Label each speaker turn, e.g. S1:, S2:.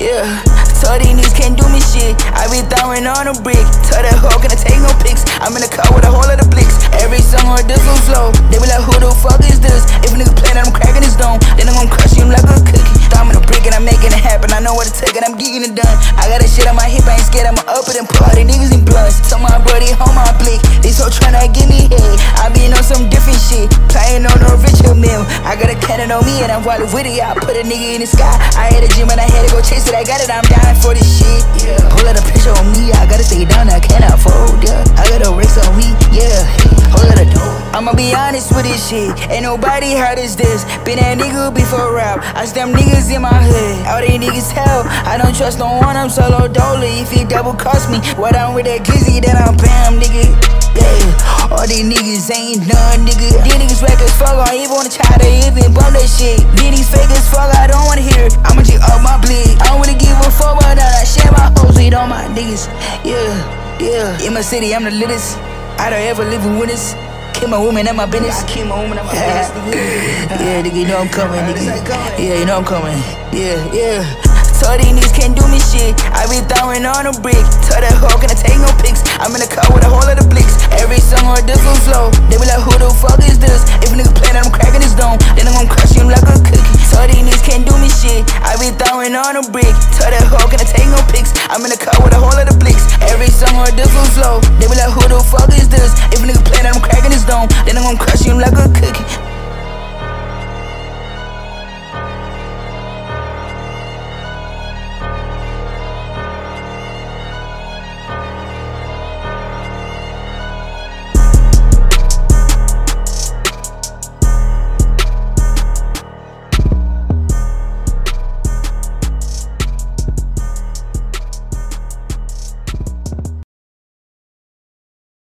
S1: Yeah, told these niggas can't do me shit. I be throwing on a brick. Tell that hoe, can I take no pics? I'm in the car with a whole lot of blicks. Every song on this one flow. They be like, who the fuck is this? If a nigga play that, I'm cracking his dome. Then I'm gon' crush him like a cookie. Throw him in a brick and I'm making it happen. I know what to take and I'm getting it done. I got that shit on my hip, I ain't scared. I'ma up it and party. Niggas in blunts. Tell my buddy, hold my blick. These hoes tryna give me head. I been on some different shit. Playing on a richer meal. I got a cannon on me and I'm wallet with it. I put a nigga in the sky. I had a gym and I had to go chase it. I got it, I'm dying for this shit. Yeah. Whole lot of pressure on me. I gotta stay down, I cannot fold. Yeah. I got a Rex on me. Yeah. Whole lot of dope. I'ma be honest with this shit. Ain't nobody hard as this. Been that nigga before rap. I stem niggas in my hood. All these niggas hell. I don't trust no one. I'm solo dolly. If it double cost me, what I'm with that glizzy, then I'm bam, nigga. Yeah, all these niggas ain't none, nigga. These niggas whack as fuck, I ain't wanna try to even bump that shit. These niggas fake as fuck, I don't wanna hear it. I'ma just up my bleed. I don't really give a fuck, but I share my hoes with all my niggas. Yeah. In my city, I'm the littest. I don't ever live with witness. Kill my woman and my business. I kill my woman and my business, nigga. Yeah, nigga, you know I'm coming, nigga. Yeah, you know I'm coming. Yeah. Told these niggas can't do me shit. I be throwing on a brick. Tell that hoe, can I take no pics? I'm in the car with a whole lot of blicks. Every song on this one flow. They be like, who the fuck is this? If a nigga play that, I'm cracking his dome. Then I'm gon' crush him like a cookie. Told these niggas can't do me shit. I be throwing on a brick. Tell that hoe, can I take no pics? I'm in the car with a whole lot of blicks. Every song on this one flow. They be like, who the fuck is this? If a nigga